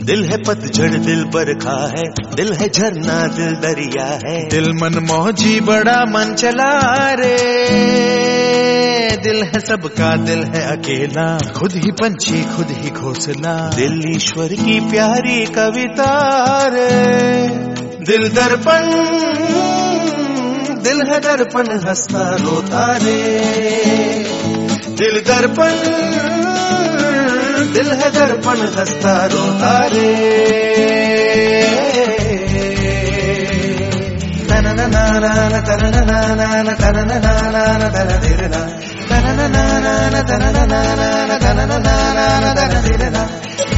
दिल है पतझड़ दिल बरखा है, दिल है झरना दिल दरिया है। दिल मन मौजी बड़ा मन चला रे, दिल है सबका दिल है अकेला, खुद ही पंछी खुद ही घोंसला। दिल ईश्वर की प्यारी कविता रे। दिल दर्पण दिल है दर्पण हंसता रोता रे। दिल दर्पण दिल है दर्पण हंसता रोता रे। तना ना ना ना तना ना ना ना तना ना ना ना तना तेरे ना तना ना ना ना तना ना ना तना ना ना तना तेरे ना।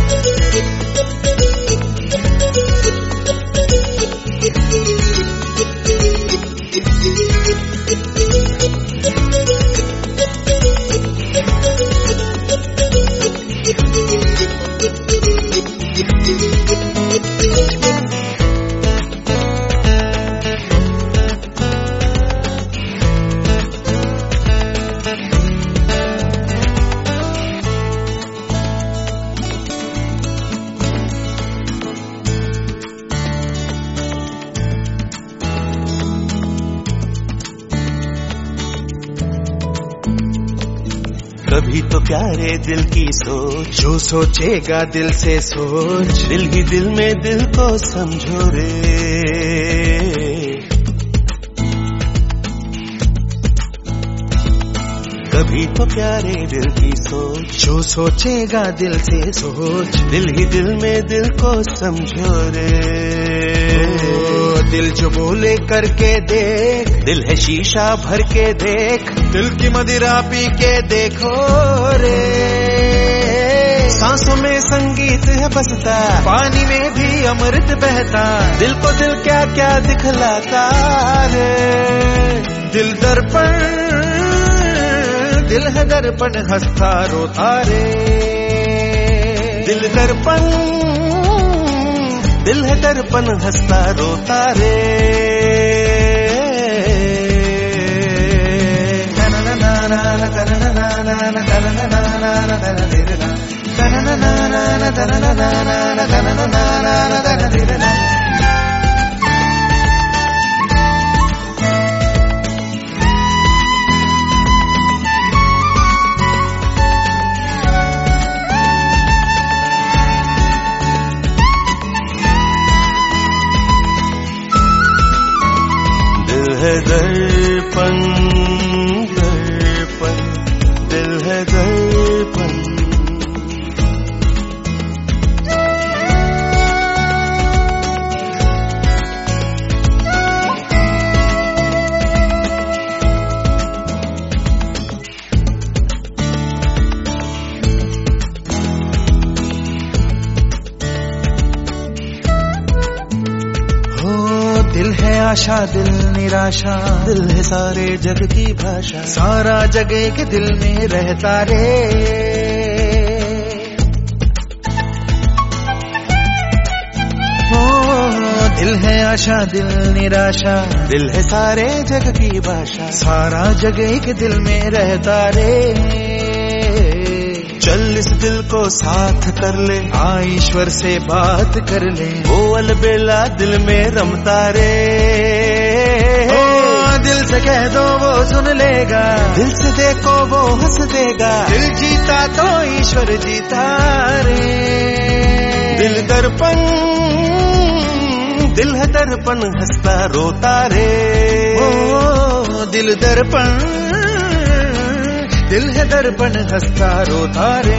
कभी तो प्यारे दिल की सोच, जो सोचेगा दिल से सोच, दिल ही दिल में दिल को समझो रे। कभी तो प्यारे दिल की सोच, जो सोचेगा दिल से सोच, दिल ही दिल में दिल को समझो रे। दिल जो बोले करके देख, दिल है शीशा भर के देख, दिल की मदिरा पी के देखो रे। सांसों में संगीत है बसता, पानी में भी अमृत बहता, दिल को दिल क्या क्या दिखलाता रे। दिल दर्पण दिल है दर्पण हंसता रोता रे। दिल दर्पण दिल है दर्पण हंसता रोता रे। तना ना ना ना तना ना ना ना तना ना ना ना तना तेरे ना तना ना ना ना तना ना ना तना ना तना तेरे ना। दिल है दर्पण दर्पण दिल है दर्पण। दिल है आशा दिल निराशा, दिल है सारे जग की भाषा, सारा जग के दिल में रहता रे। दिल है आशा दिल निराशा, दिल है सारे जग की भाषा, सारा जग के दिल में रहता रे। चल इस दिल को साथ कर ले, आ ईश्वर से बात कर ले, वो अलबेला दिल में रमता रे। दिल से कह दो वो सुन लेगा, दिल से देखो वो हंस देगा, दिल जीता तो ईश्वर जीता रे। दिल दर्पण दिल है दर्पण हंसता रोता रे। ओ दिल दर्पण दिल है दर्पण हंसता रोता रे।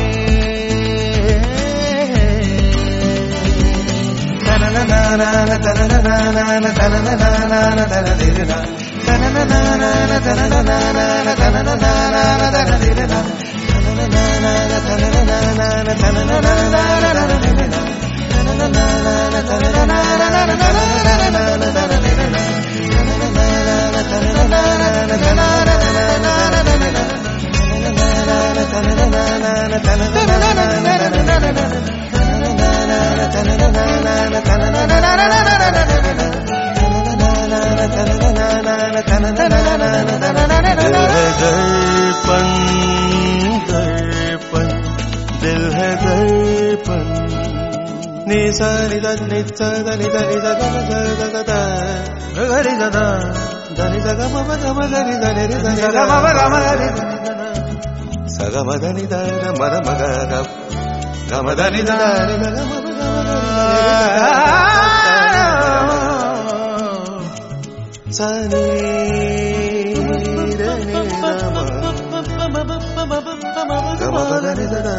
तना ना ना ना तना ना ना तना ना ना तना तेरे ना तना ना ना तना ना ना तना ना ना तना तेरे ना तना ना ना तना ना ना तना ना ना तेरे ना तना ना ना तना ना ना तना तेरे ना तना ना ना तना ना तना दर्पण दर्पण दिल है दर्पण నీ సని దని దని దని గరి దని దని గమ గమ గరి దని దని గమ గమ గరి సగమ దని దని మద మగ గమ దని దని గమ సని దని గమ గమ దని దని